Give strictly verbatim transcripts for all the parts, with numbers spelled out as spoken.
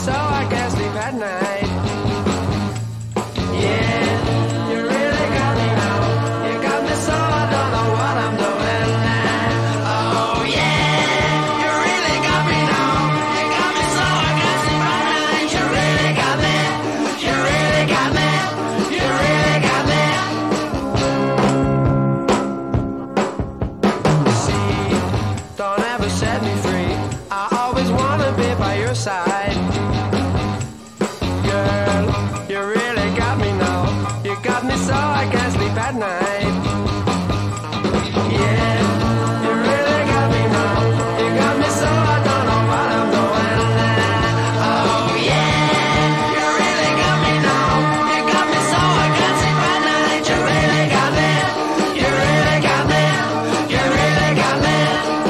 so I can't sleep at night. Yeah, you really got me now. You got me so I don't know what I'm doing now. Oh yeah, you really got me now. You got me so I can't sleep at night. You really got me. You really got me. You really got me. See, don't ever set me free. I always wanna be by your side. Girl, you really got me now. You got me so I can't sleep at night. Yeah, you really got me now. You got me so I don't know what I'm doing now. Oh yeah, you really got me now. You got me so I can't sleep at night. You really got me. You really got me. You really got me.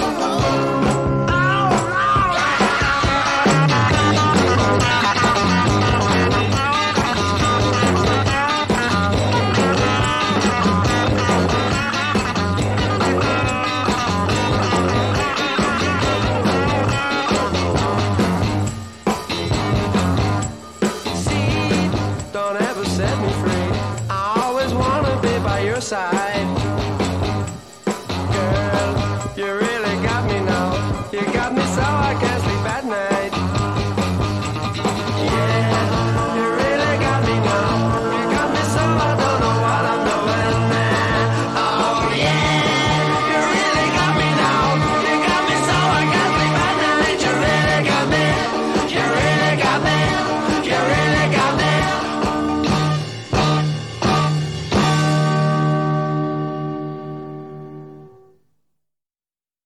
Don't ever set me free. I always wanna be by your side. Girl, you really got me now. You got me so I can